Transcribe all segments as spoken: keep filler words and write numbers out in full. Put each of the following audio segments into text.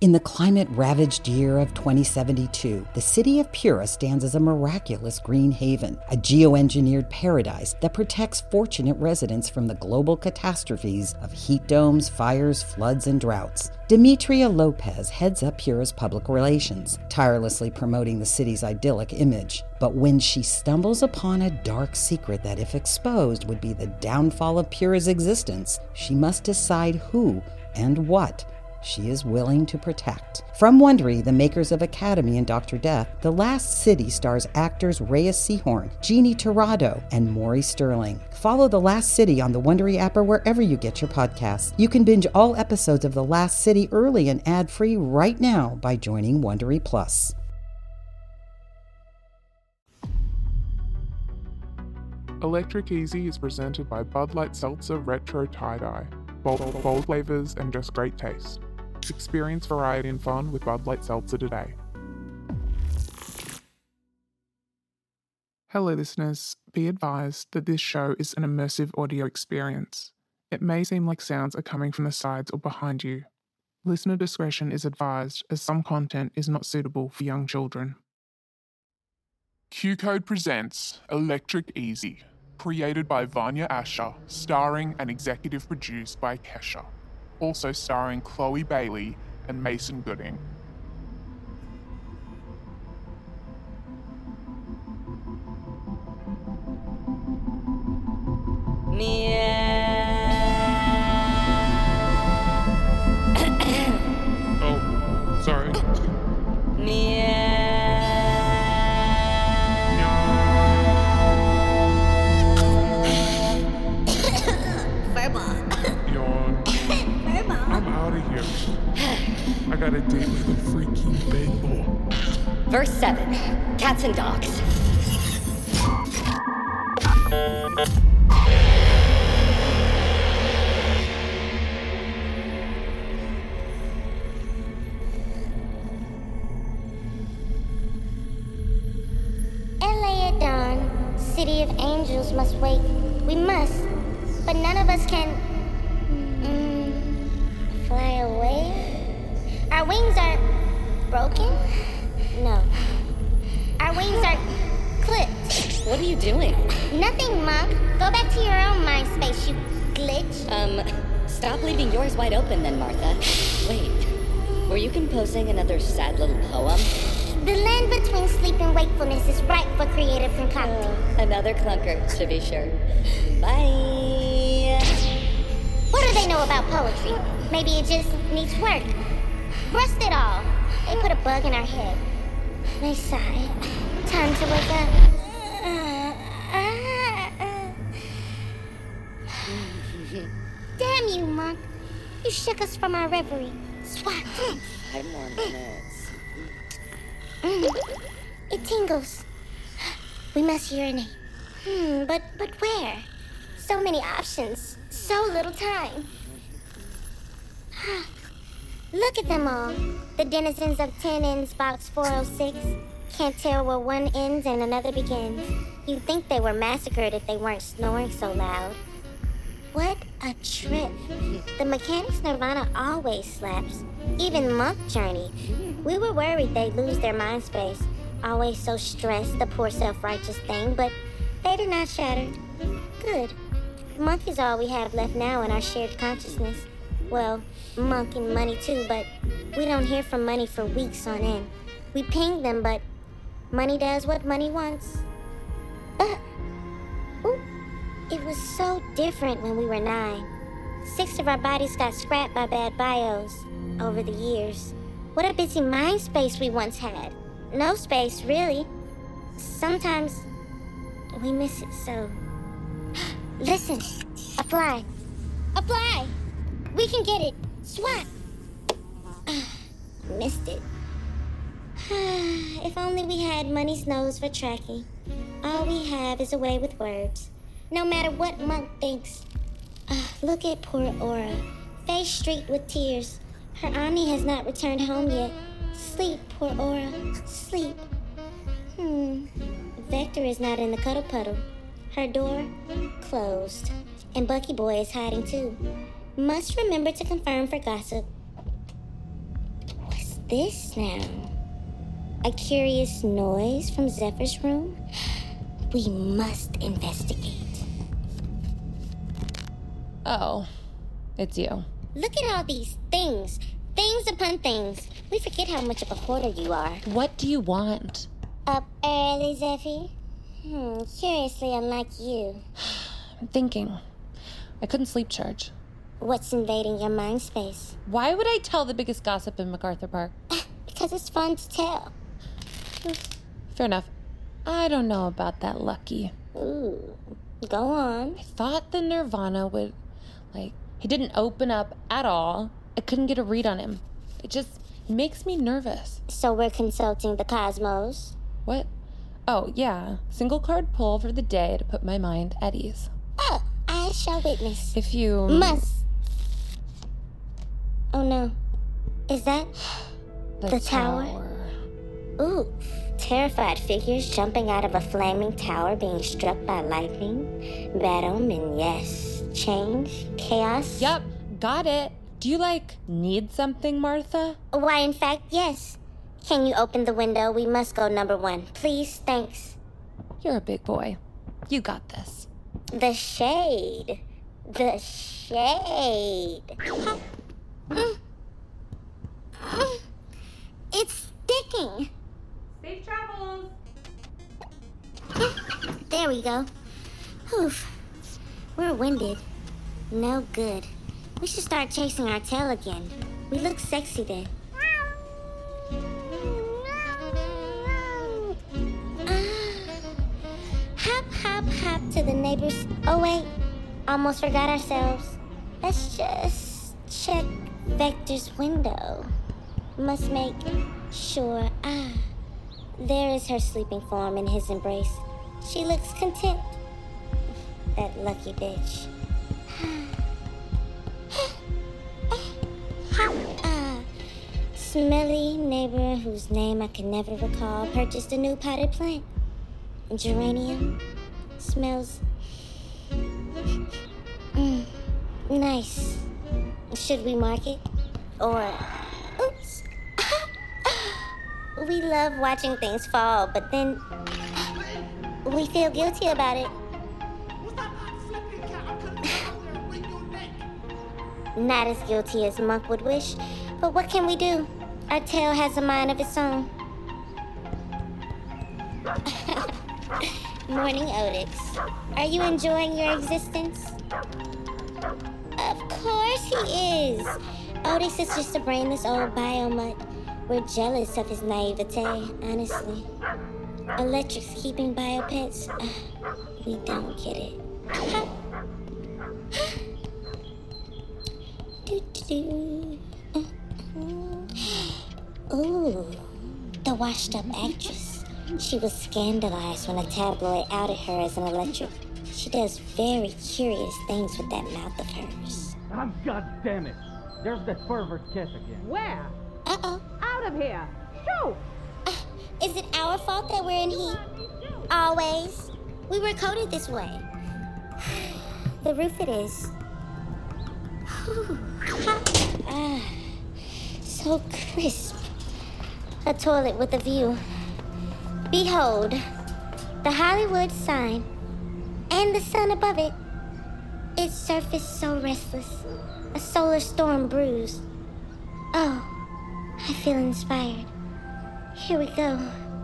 In the climate-ravaged year of twenty seventy-two, the city of Pura stands as a miraculous green haven, a geoengineered paradise that protects fortunate residents from the global catastrophes of heat domes, fires, floods, and droughts. Demetria Lopez heads up Pura's public relations, tirelessly promoting the city's idyllic image. But when she stumbles upon a dark secret that, if exposed, would be the downfall of Pura's existence, she must decide who and what she is willing to protect. From Wondery, the makers of Academy and Doctor Death, The Last City stars actors Reyes Sehorn, Jeannie Torrado, and Maury Sterling. Follow The Last City on the Wondery app or wherever you get your podcasts. You can binge all episodes of The Last City early and ad-free right now by joining Wondery Plus. Electric Easy is presented by Bud Light Seltzer Retro Tie-Dye. Bold, bold flavors and just great taste. Experience variety and fun with Bud Light Seltzer today. Hello listeners, be advised that this show is an immersive audio experience. It may seem like sounds are coming from the sides or behind you. Listener discretion is advised as some content is not suitable for young children. Q-Code presents Electric Easy, created by Vanya Asher, starring and executive produced by Kesha. Also starring Chloe Bailey and Mason Gooding. Oh, sorry. I got a date with a freaking big boy. Verse seven. Cats and dogs. L A at dawn, city of angels must wake. We must, but none of us can mm, fly away. Our wings are broken? No. Our wings are clipped. What are you doing? Nothing, Monk. Go back to your own mind space, you glitch. Um, stop leaving yours wide open then, Martha. Wait, were you composing another sad little poem? The land between sleep and wakefulness is ripe for creative concocting. Uh, another clunker, to be sure. Bye. What do they know about poetry? Maybe it just needs work. Rust it all. They put a bug in our head. They sigh. Time to wake up. Damn you, Monk. You shook us from our reverie. Swat. Five more minutes. It tingles. We must urinate. Hmm, but but where? So many options. So little time. Look at them all. The denizens of ten ends box four oh six. Can't tell where one ends and another begins. You'd think they were massacred if they weren't snoring so loud. What a trip. The Mechanics Nirvana always slaps. Even Monk Journey. We were worried they'd lose their mind space. Always so stressed, the poor self-righteous thing, but they did not shatter. Good. Monk is all we have left now in our shared consciousness. Well, Monk and money too, but we don't hear from money for weeks on end. We ping them, but money does what money wants. Uh, ooh, it was so different when we were nine. Six of our bodies got scrapped by bad bios over the years. What a busy mind space we once had. No space, really. Sometimes we miss it so. Listen, a fly. A fly! We can get it. Swat! Missed it. If only we had money's nose for tracking. All we have is a way with words. No matter what Monk thinks. Uh, look at poor Aura. Face streaked with tears. Her Omni has not returned home yet. Sleep, poor Aura. Sleep. Hmm. Vector is not in the cuddle puddle. Her door closed. And Bucky Boy is hiding too. Must remember to confirm for gossip. this now? A curious noise from Zephyr's room? We must investigate. Oh, it's you. Look at all these things. Things upon things. We forget how much of a hoarder you are. What do you want? Up early, Zephy? Hmm, curiously unlike you. I'm thinking. I couldn't sleep, Charge. What's invading your mind space? Why would I tell the biggest gossip in MacArthur Park? Because it's fun to tell. Fair enough. I don't know about that, Lucky. Ooh, go on. I thought the Nirvana would, like, he didn't open up at all. I couldn't get a read on him. It just makes me nervous. So we're consulting the cosmos? What? Oh, yeah. Single card pull for the day to put my mind at ease. Oh, I shall witness. If you... Must. Oh, no. Is that... The, the tower? tower. Ooh, terrified figures jumping out of a flaming tower being struck by lightning. Bad omen, yes. Change? Chaos? Yup, got it. Do you, like, need something, Martha? Why, in fact, yes. Can you open the window? We must go number one. Please, thanks. You're a big boy. You got this. The shade. The shade. Mm. Mm. It's sticking. Safe travels. There we go. Oof. We're winded. No good. We should start chasing our tail again. We look sexy then. Hop, hop, hop to the neighbors. Oh, wait. Almost forgot ourselves. Let's just check Vector's window. Must make sure. Ah, there is her sleeping form in his embrace. She looks content. That lucky bitch. Ah, smelly neighbor whose name I can never recall purchased a new potted plant. Geranium. Smells mm, nice. Should we mark it? Or oops. We love watching things fall, but then we feel guilty about it. Not as guilty as Monk would wish, but what can we do? Our tail has a mind of its own. Morning, Otis. Are you enjoying your existence? Of course he is. Otis is just a brainless old biomutt. We're jealous of his naivete, honestly. Electrics keeping biopets? Uh, we don't get it. Do-do-do. Ooh, the washed-up actress. She was scandalized when a tabloid outed her as an electric. She does very curious things with that mouth of hers. Oh, God damn it. There's that pervert cat again. Where? Uh-oh. Out of here. Shoot! Uh, is it our fault that we're in heat? Always. We were coded this way. The roof it is. Ah, so crisp. A toilet with a view. Behold, the Hollywood sign, and the sun above it. Its surface so restless, a solar storm bruised. Oh, I feel inspired. Here we go.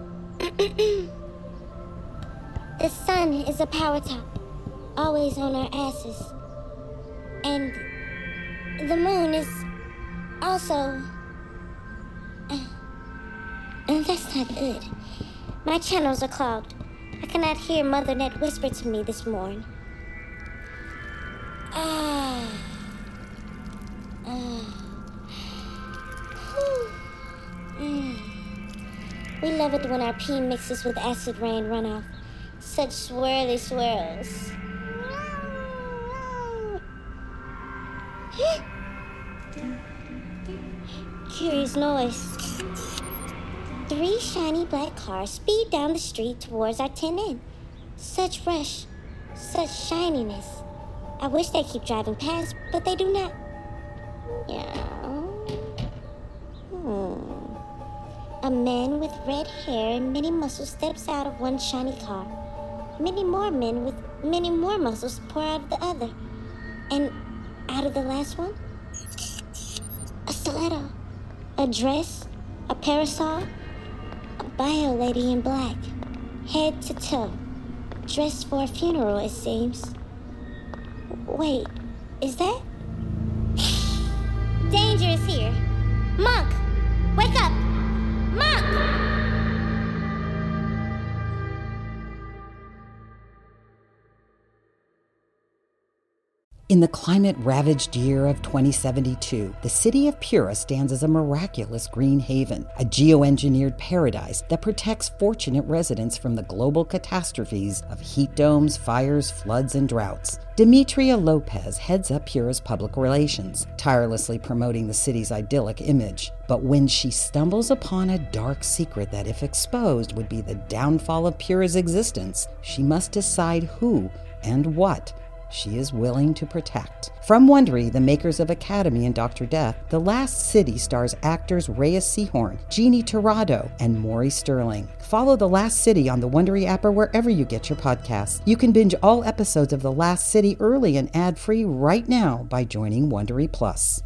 The sun is a power top, always on our asses. And the moon is also... Uh, and that's not good. My channels are clogged. I cannot hear Mother Net whisper to me this morn. Ah. Ah. Mm. We love it when our pee mixes with acid rain runoff. Such swirly swirls. Curious noise. Three shiny black cars speed down the street towards our tin inn. Such rush, such shininess. I wish they keep driving past, but they do not. Yeah. Hmm. A man with red hair and many muscles steps out of one shiny car. Many more men with many more muscles pour out of the other. And out of the last one, a stiletto, a dress, a parasol, a bio lady in black, head to toe, dressed for a funeral, it seems. Wait, is that? Danger is here. Monk, wake up! Monk! In the climate-ravaged year of twenty seventy-two, the city of Pura stands as a miraculous green haven, a geoengineered paradise that protects fortunate residents from the global catastrophes of heat domes, fires, floods, and droughts. Demetria Lopez heads up Pura's public relations, tirelessly promoting the city's idyllic image. But when she stumbles upon a dark secret that, if exposed, would be the downfall of Pura's existence, she must decide who and what she is willing to protect. From Wondery, the makers of Academy and Doctor Death, The Last City stars actors Reyes Sehorn, Jeannie Torrado, and Maury Sterling. Follow The Last City on the Wondery app or wherever you get your podcasts. You can binge all episodes of The Last City early and ad-free right now by joining Wondery Plus.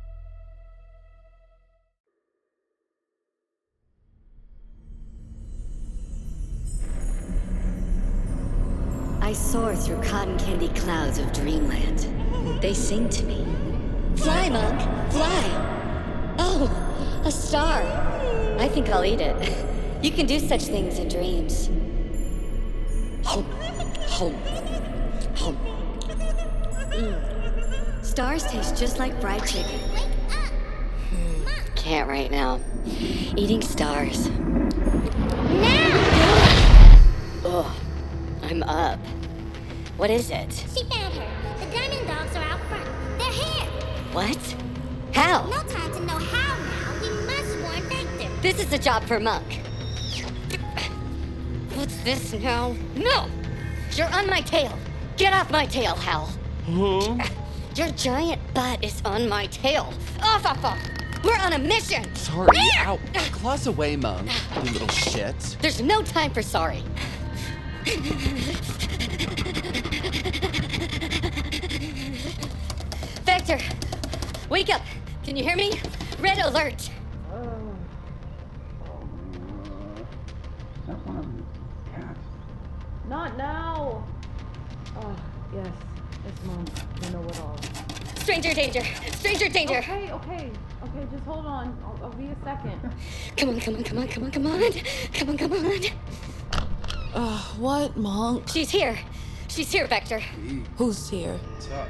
I soar through cotton candy clouds of dreamland. They sing to me. Fly, Monk, fly! Oh, a star. I think I'll eat it. You can do such things in dreams. Home, home, home. Mm. Stars taste just like fried chicken. Hmm, can't right now. Eating stars. Now! Ugh, I'm up. What is it? She found her. The diamond dogs are out front. They're here. What? How? No time to know how now. We must warn Vector. This is a job for Monk. What's this now? No! You're on my tail. Get off my tail, Hal. Huh? Your giant butt is on my tail. Off, off, off. We're on a mission. Sorry. Ow. Claws away, Monk. You little shit. There's no time for sorry. Vector, wake up. Can you hear me? Red alert. Is that one of them cats? Not now. Oh, yes. Yes, Mom. I know it all. Stranger danger. Stranger danger. Okay, okay. Okay, just hold on. I'll, I'll be a second. Come on, come on, come on, come on, come on. Come on, come on. Uh, what, Monk? She's here. She's here, Vector. Who's here? What's up?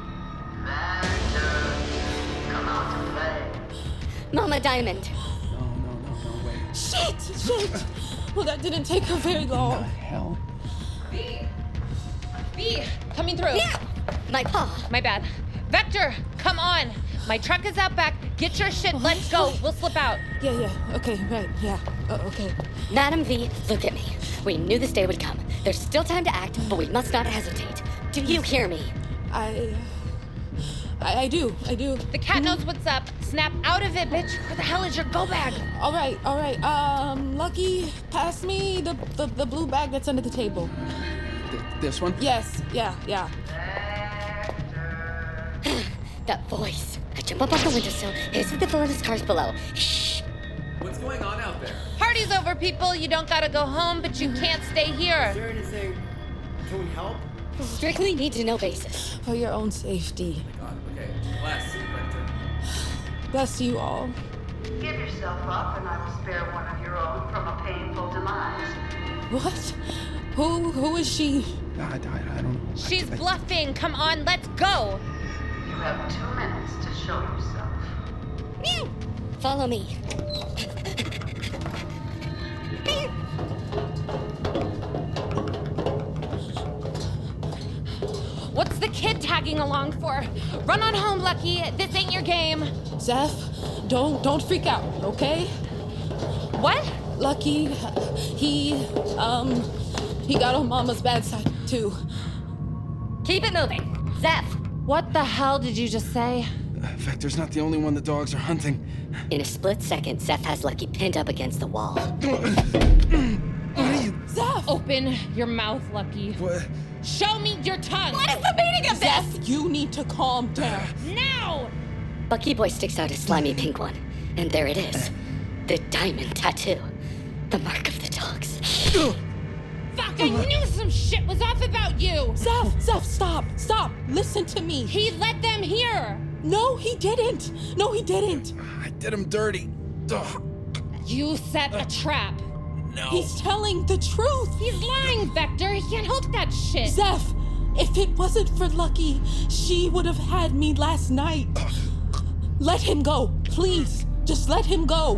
Mama Diamond. No, no, no, no, wait. Shit! Shit! Well, that didn't take her very long. What the hell? B! B! Coming through. Yeah! My paw. My bad. Vector, come on. My truck is out back. Get your shit. Let's go. We'll slip out. Yeah, yeah. Okay, right. Yeah. Uh, okay. Madam V, look at me. We knew this day would come. There's still time to act, but we must not hesitate. Do you hear me? I... I, I do. I do. The cat knows what's up. Snap out of it, bitch. Where the hell is your go bag? All right, all right. Um, Lucky, pass me the, the, the blue bag that's under the table. Th- this one? Yes, yeah, yeah. That voice. I jump up on the windowsill. Here's the villainous cars below. Shh. What's going on out there? Party's over, people. You don't gotta go home, but you can't stay here. Is there anything? Can we help? Strictly need to know basis. For your own safety. Oh my god, okay. Last seat, Vector. Bless you all. Give yourself up and I will spare one of your own from a painful demise. What? Who, who is she? I, I, I don't know. She's I, I, bluffing. Come on, let's go. You have two minutes to show yourself. Meow. Follow me. What's the kid tagging along for? Run on home, Lucky. This ain't your game. Zeph, don't, don't freak out, okay? What? Lucky, he, um, he got on Mama's bad side, too. Keep it moving. Zeph. What the hell did you just say? Uh, Vector's not the only one the dogs are hunting. In a split second, Zeph has Lucky pinned up against the wall. Zeph! Open your mouth, Lucky. What? Show me your tongue! What is the meaning of Zeph, this? You need to calm down. Now! Lucky Boy sticks out his slimy pink one. And there it is. The diamond tattoo. The mark of the dogs. Fuck, I knew some shit was off about you! Zeph, Zeph, stop, stop. Listen to me. He let them here! No, he didn't. No, he didn't. I did him dirty. Ugh. You set a trap. No. He's telling the truth. He's lying, Vector. He can't help that shit. Zeph, if it wasn't for Lucky, she would have had me last night. Let him go, please. Just let him go.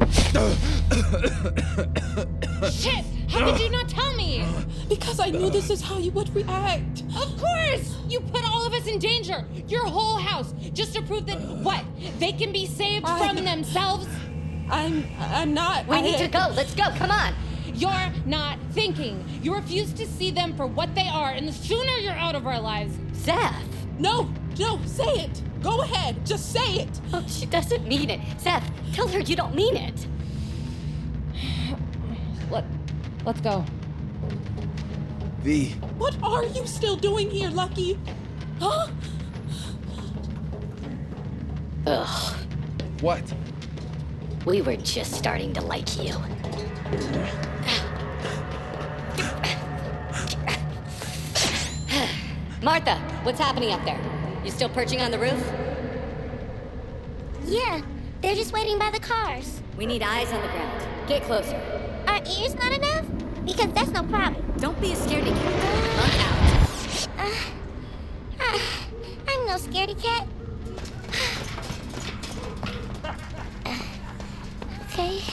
Shit! How did you not tell me? Because I knew this is how you would react. Of course! You put all of us in danger. Your whole house. Just to prove that, what? They can be saved I, from themselves? I'm... I'm not... We I, need to go. Let's go. Come on. You're not thinking. You refuse to see them for what they are, and the sooner you're out of our lives. Zeph! No, no, say it. Go ahead. Just say it. Oh, she doesn't mean it. Zeph, tell her you don't mean it. Let, let's go. V. What are you still doing here, Lucky? Huh? Ugh. What? We were just starting to like you. Martha, what's happening up there? You still perching on the roof? Yeah, they're just waiting by the cars. We need eyes on the ground. Get closer. Are ears not enough? Because that's no problem. Don't be a scaredy cat. Look out. Uh, uh, I'm no scaredy cat. Okay.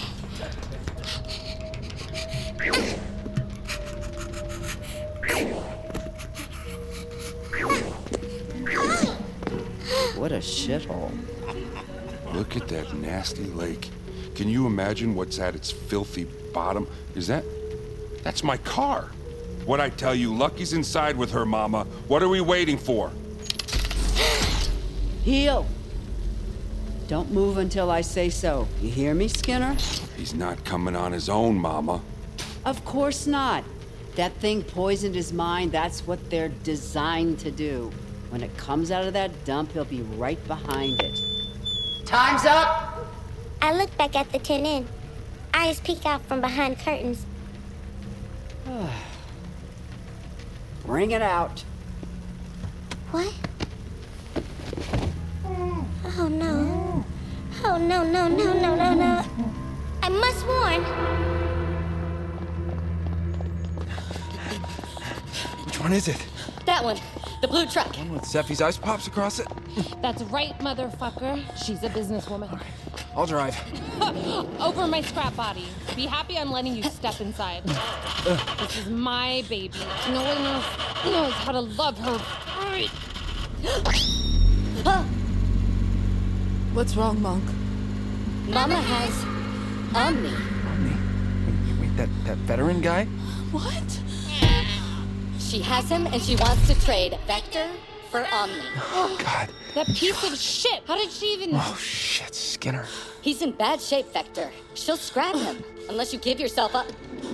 What a shithole. Look at that nasty lake. Can you imagine what's at its filthy bottom? Is that... That's my car. What'd I tell you? Lucky's inside with her mama. What are we waiting for? Heel. Don't move until I say so. You hear me, Skinner? He's not coming on his own, Mama. Of course not. That thing poisoned his mind. That's what they're designed to do. When it comes out of that dump, he'll be right behind it. Time's up! I look back at the Tin Inn. Eyes peek out from behind curtains. Bring it out. What? Oh no. Oh no, no, no, no, no, no. I must warn. Which one is it? That one. The blue truck. One with Zeffy's ice pops across it? That's right, motherfucker. She's a businesswoman. Right. I'll drive. Over my scrap body. Be happy I'm letting you step inside. This is my baby. No one else knows how to love her. What's wrong, Monk? Mama has Omni. Omni? Wait, wait, that, that veteran guy? What? She has him and she wants to trade Vector for Omni. Oh, God. That piece of shit. How did she even... Oh, shit, Skinner. He's in bad shape, Vector. She'll scrap him unless you give yourself up.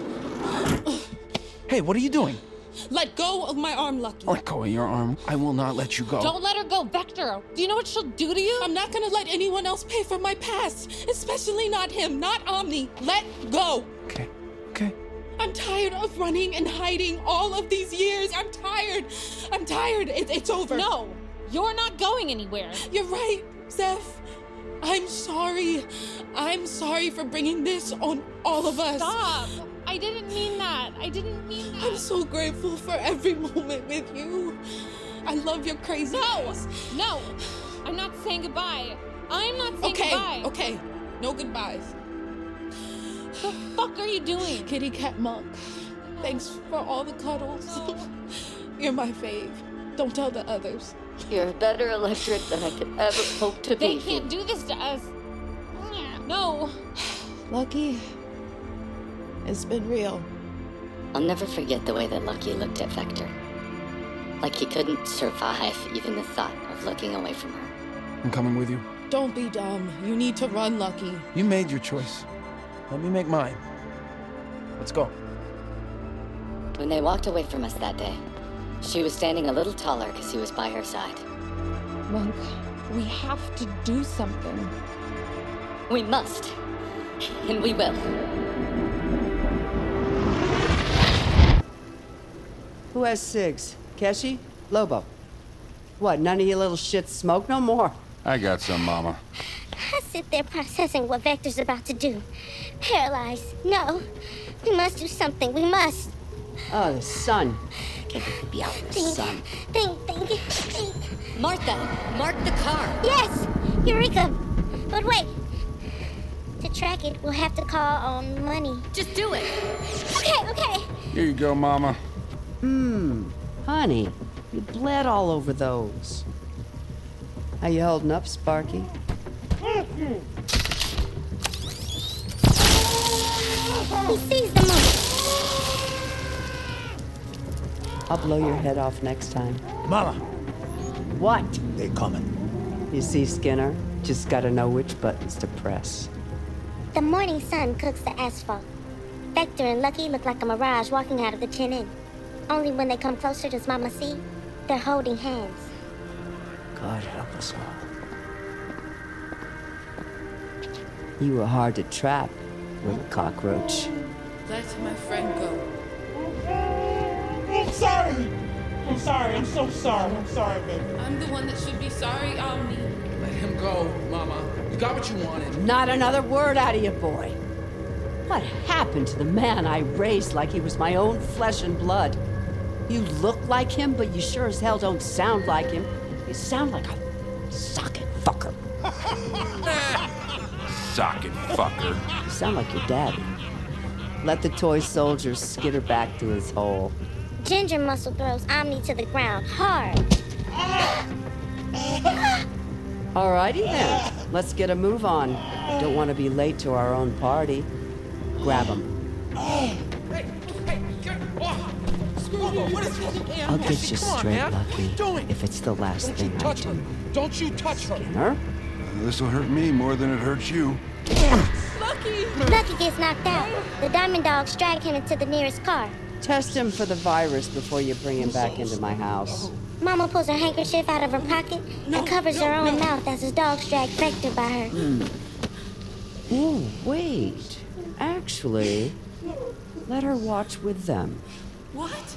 Hey, what are you doing? Let go of my arm, Lucky. Let go of your arm. I will not let you go. Don't let her go, Vector. Do you know what she'll do to you? I'm not gonna let anyone else pay for my past. Especially not him, not Omni. Let go. Okay, okay. I'm tired of running and hiding all of these years. I'm tired. I'm tired. It, it's over. No, you're not going anywhere. You're right, Zeph. I'm sorry. I'm sorry for bringing this on all of us. Stop. I didn't mean that. I didn't mean that. I'm so grateful for every moment with you. I love your crazy No, ass. no. I'm not saying goodbye. I'm not saying okay, goodbye. Okay, okay. No goodbyes. The fuck are you doing? Kitty Cat Monk, thanks for all the cuddles. No. You're my fave. Don't tell the others. You're a better electric than I could ever hope to They be. They can't do this to us. No. Lucky, it's been real. I'll never forget the way that Lucky looked at Vector. Like he couldn't survive even the thought of looking away from her. I'm coming with you. Don't be dumb. You need to run, Lucky. You made your choice. Let me make mine. Let's go. When they walked away from us that day, she was standing a little taller because he was by her side. Monk, we have to do something. We must. And we will. Who has cigs? Keshi? Lobo? What, none of you little shits smoke no more? I got some, Mama. I sit there processing what Vector's about to do. Paralyzed. No. We must do something. We must. Oh, the sun. Get the baby out of the Think, sun. think, think, think. Martha, mark the car. Yes! Eureka! But wait. To track it, we'll have to call on money. Just do it. Okay, okay. Here you go, Mama. Hmm. Honey, you bled all over those. How you holding up, Sparky? He sees the money. I'll blow your head off next time. Mama! What? They coming. You see, Skinner? Just gotta know which buttons to press. The morning sun cooks the asphalt. Vector and Lucky look like a mirage walking out of the Tin Inn. Only when they come closer does Mama see they're holding hands. God help us all. You were hard to trap, little cockroach. Let my friend go. I'm sorry. I'm sorry. I'm so sorry. I'm sorry, baby. I'm the one that should be sorry, Omni. Let him go, Mama. You got what you wanted. Not another word out of you, boy. What happened to the man I raised like he was my own flesh and blood? You look like him, but you sure as hell don't sound like him. You sound like a socket fucker. Socket fucker. You sound like your daddy. Let the toy soldier skitter back to his hole. Ginger Muscle throws Omni to the ground hard. Alrighty then. Let's get a move on. Don't want to be late to our own party. Grab him. I'll get you straight, Lucky, if it's the last thing I do. Don't you touch her. Skinner? This'll hurt me more than it hurts you. Lucky! Lucky gets knocked out. The Diamond Dogs drag him into the nearest car. Test him for the virus before you bring him back into my house. Mama pulls her handkerchief out of her pocket and covers her own mouth as his dogs drag Vector by her. Hmm. Oh, wait. Actually, let her watch with them. What?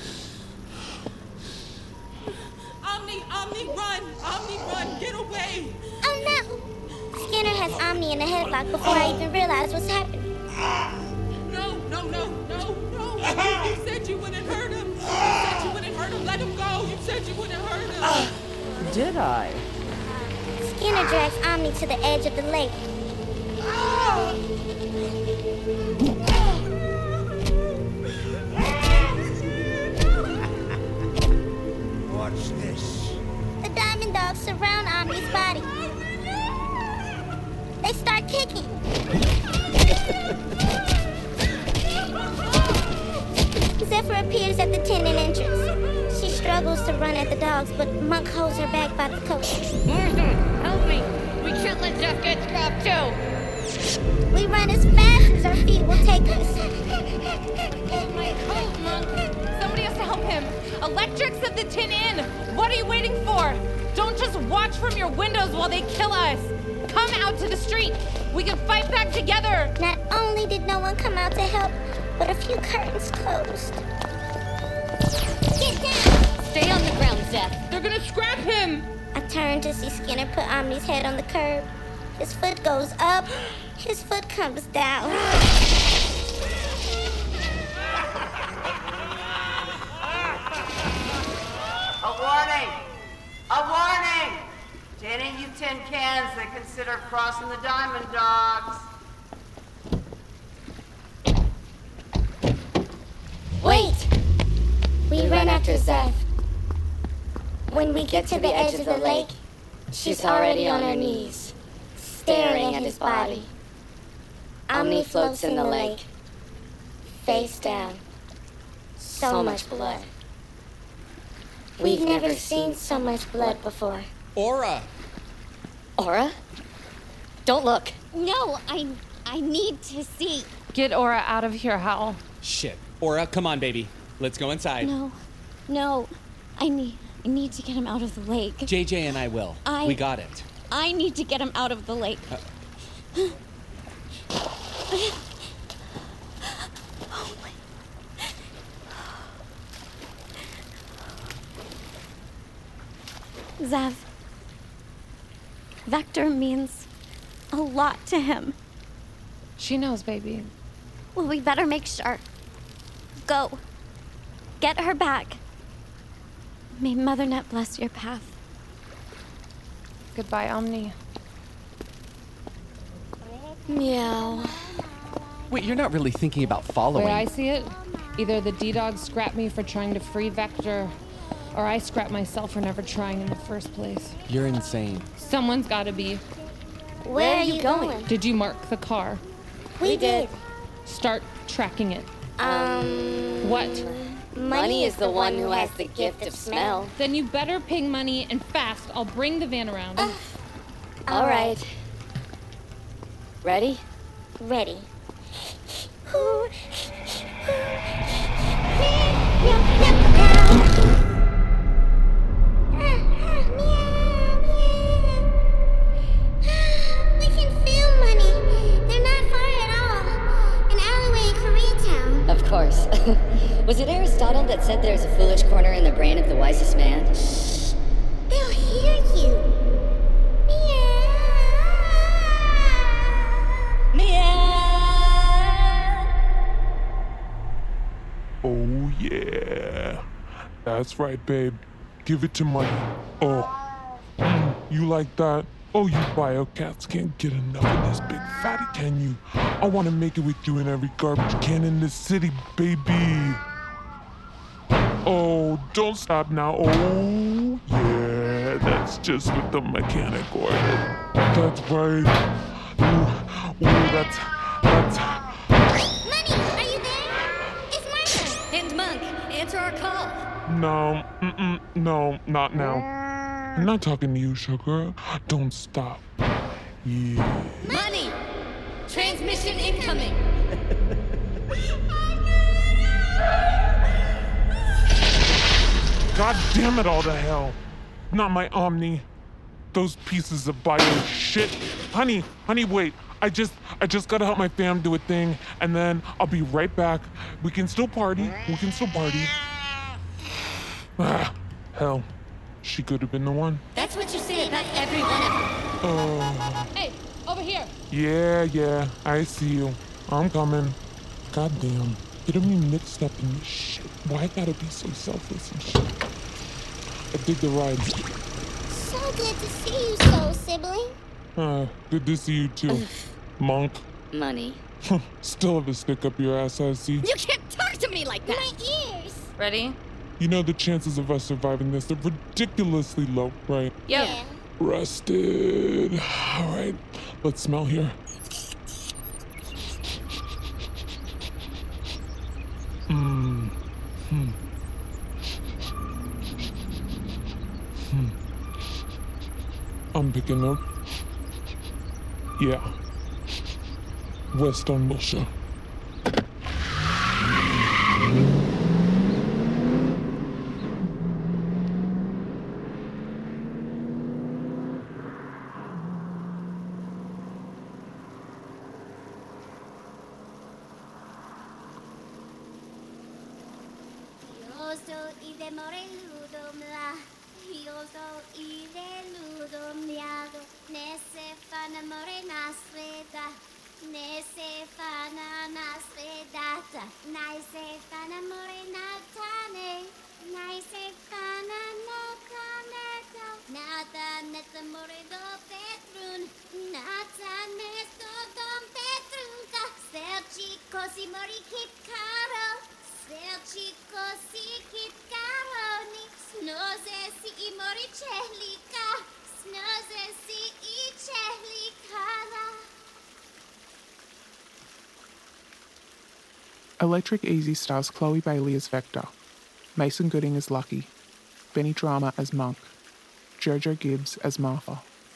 Omni, Omni, run! Omni, run! Get away! Oh no! Skinner has Omni in a headlock before I even realize what's happening. No, no, no, no, no! You said you wouldn't hurt him! You said you wouldn't hurt him! Let him go! You said you wouldn't hurt him! Did I? Skinner drags Omni to the edge of the lake. Watch this. The Diamond Dogs surround Omni's body. They start kicking. Zephyr appears at the Tin Inn entrance. She struggles to run at the dogs, but Monk holds her back by the coat. Martha, help me. We can't let Jeff get scrapped too. We run as fast as our feet will take us. My coat, Monk. Somebody has to help him. Electric's at the Tin Inn. What are you waiting for? Don't just watch from your windows while they kill us. Come out to the street. We can fight back together. Not only did no one come out to help, but a few curtains closed. Get down! Stay on the ground, Zeph. They're gonna scrap him. I turn to see Skinner put Omni's head on the curb. His foot goes up, his foot comes down. A warning! A warning! To any of you tin cans that consider crossing the Diamond Dogs. Wait! We run after Zeph. When we get to the edge of the lake, she's already on her knees, staring at his body. Omni floats in the lake, face down. So much blood. We've never seen so much blood before. Aura! Aura? Don't look. No, I I need to see. Get Aura out of here, Hal. Shit. Aura, come on, baby. Let's go inside. No, no. I need I need to get him out of the lake. J J and I will. I- We got it. I need to get him out of the lake. Uh, Zev. Vector means a lot to him. She knows, baby. Well, we better make sure. Go. Get her back. May Mother Net bless your path. Goodbye, Omni. Meow. Wait, you're not really thinking about The following. way I see it, either the D-Dogs scrap me for trying to free Vector, or I scrap myself for never trying in the first place. You're insane. Someone's gotta be. Where are you going? Did you mark the car? We did. Start tracking it. Um. What? Money is the one who has the gift of smell. Then you better ping Money and fast. I'll bring the van around. All right. Ready? Ready. We can feel Money. They're not far at all. An alleyway in Koreatown. Of course. Was it Aristotle that said there's a foolish corner in the brain of the wisest man? They'll hear you. Oh, yeah. That's right, babe. Give it to Money. Oh, mm, you like that? Oh, you biocats can't get enough of this big fatty, can you? I want to make it with you in every garbage can in this city, baby. Oh, don't stop now. Oh, yeah, that's just what the mechanic ordered. That's right. Ooh, ooh, that's, that's... Money, are you there? It's Martha. And Monk, answer our call. No, mm-mm, no, not now. I'm not talking to you, sugar. Don't stop. Yeah. Money! Transmission incoming. God damn it all to hell. Not my Omni. Those pieces of bio shit. Honey, honey, wait. I just, I just gotta help my fam do a thing, and then I'll be right back. We can still party. We can still party. Ah, hell. She could have been the one. That's what you say about every one of them. Oh. Hey, over here. Yeah, yeah, I see you. I'm coming. Goddamn. Getting me mixed up in this shit. Why I gotta be so selfless and shit? I dig the ride. So good to see you, soul sibling. Uh, good to see you too. Monk. Money. Still have a stick up your ass, I see. You can't talk to me like that. My ears. Ready? You know the chances of us surviving this are ridiculously low, right? Yep. Yeah. Rusted. All right, let's smell here. Mmm. Hmm. Hmm. I'm picking up. Yeah. West on Wilshire. Electric Easy stars Chloe Bailey as Vector, Mason Gooding as Lucky, Benny Drama as Monk, Jojo Gibbs as Martha.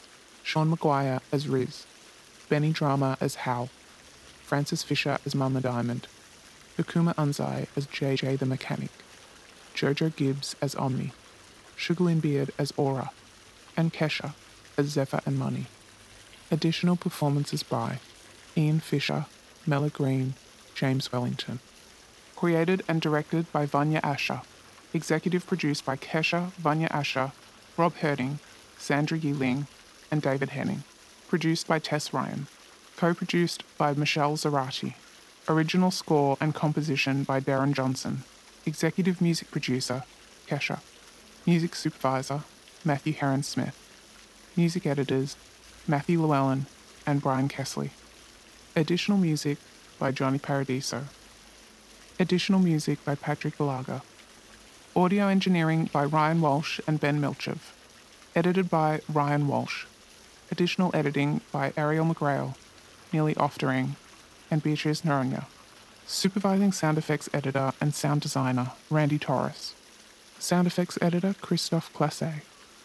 Sean Maguire as Riz, Benny Drama as Hal, Francis Fisher as Mama Diamond, Akuma Unzai as J J the Mechanic, Jojo Gibbs as Omni, Sugarlyn Beard as Aura, and Kesha as Zephyr and Money. Additional performances by Ian Fisher, Mella Green, James Wellington. Created and directed by Vanya Asher. Executive produced by Kesha, Vanya Asher, Rob Herding, Sandra Yiling, and David Henning. Produced by Tess Ryan. Co-produced by Michelle Zarati. Original score and composition by Darren Johnson. Executive music producer, Kesha. Music supervisor, Matthew Heron-Smith. Music editors, Matthew Llewellyn and Brian Kessley. Additional music by Johnny Paradiso. Additional music by Patrick Galaga. Audio engineering by Ryan Walsh and Ben Milchev. Edited by Ryan Walsh. Additional editing by Ariel McGrail, Neely Oftering, and Beatrice Noronha. Supervising sound effects editor and sound designer, Randy Torres. Sound effects editor, Christophe Classe.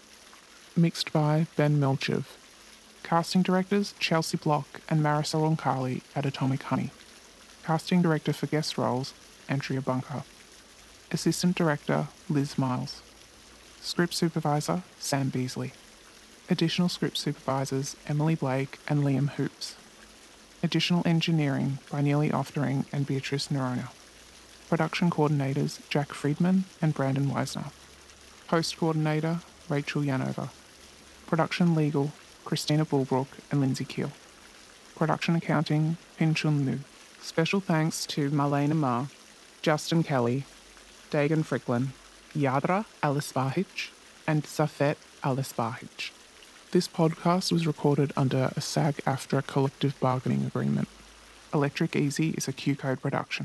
Mixed by Ben Milchev. Casting directors, Chelsea Block and Marisol Onkali at Atomic Honey. Casting director for guest roles, Andrea Bunker. Assistant director, Liz Miles. Script supervisor, Sam Beasley. Additional script supervisors, Emily Blake and Liam Hoops. Additional engineering by Neely Oftering and Beatrice Noronha. Production coordinators, Jack Friedman and Brandon Weisner. Post coordinator, Rachel Yanova. Production legal, Christina Bulbrook and Lindsay Keel. Production accounting, Pin Chun Liu. Special thanks to Marlena Ma, Justin Kelly, Dagan Fricklin, Yadra Alisbahic, and Safet Alisbahic. This podcast was recorded under a SAG-AFTRA collective bargaining agreement. Electric Easy is a Q-Code production.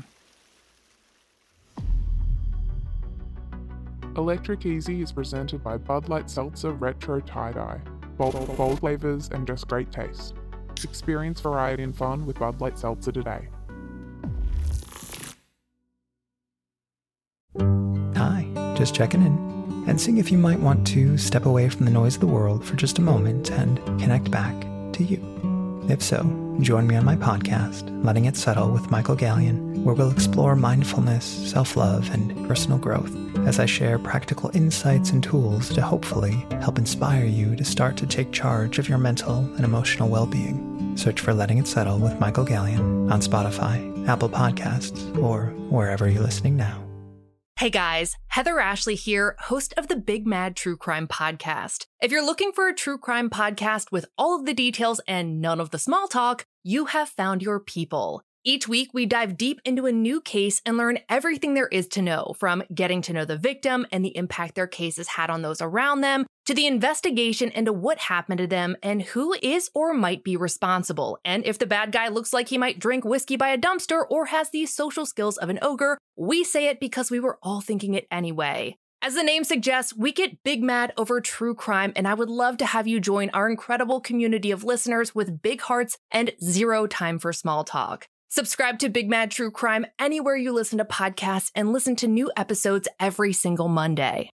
Electric Easy is presented by Bud Light Seltzer Retro Tie-Dye. Bold, bold flavors and just great taste. Experience variety and fun with Bud Light Seltzer today. Hi, just checking in and seeing if you might want to step away from the noise of the world for just a moment and connect back to you. If so, join me on my podcast, Letting It Settle with Michael Gallion, where we'll explore mindfulness, self-love, and personal growth as I share practical insights and tools to hopefully help inspire you to start to take charge of your mental and emotional well-being. Search for Letting It Settle with Michael Gallion on Spotify, Apple Podcasts, or wherever you're listening now. Hey guys, Heather Ashley here, host of the Big Mad True Crime Podcast. If you're looking for a true crime podcast with all of the details and none of the small talk, you have found your people. Each week, we dive deep into a new case and learn everything there is to know, from getting to know the victim and the impact their case has had on those around them, to the investigation into what happened to them and who is or might be responsible. And if the bad guy looks like he might drink whiskey by a dumpster or has the social skills of an ogre, we say it because we were all thinking it anyway. As the name suggests, we get big mad over true crime, and I would love to have you join our incredible community of listeners with big hearts and zero time for small talk. Subscribe to Big Mad True Crime anywhere you listen to podcasts and listen to new episodes every single Monday.